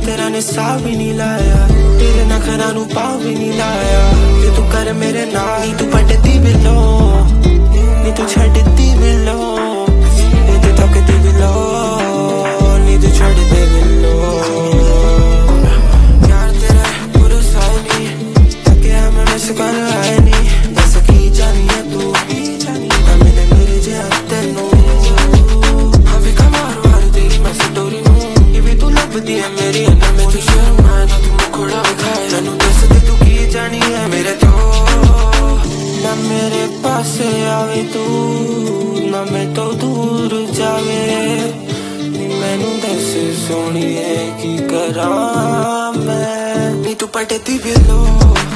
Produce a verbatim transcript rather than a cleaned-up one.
तेरा ने सा भी नहीं लाया, तेरे नखरा नू पा भी नहीं लाया। जे तू कर मेरे नाल नी तू पटदी बिलो, नी तू छड्डदी बिलो, नी तू तकदी बिलो, नी तू छड्डदे बिलो। यार तेरा पूरा साई नी तके मैं मिस कर आए नी, दस की जानी है तू ना मिले मेरे जे तेनू। हवे कमार वार तेरी मैं स्टोरी नू इवे तू लभदी है मेरी अंदर में तू शर्म आए ना तू मुखड़ा दिखाए मैनू दस दे तू की जानी है मेरे तो। ना मेरे पास आवे तू ना मैं तो दूर जावे, नी मैनू दस सोनिए की करा मैं, नी तू पटदी बिलो।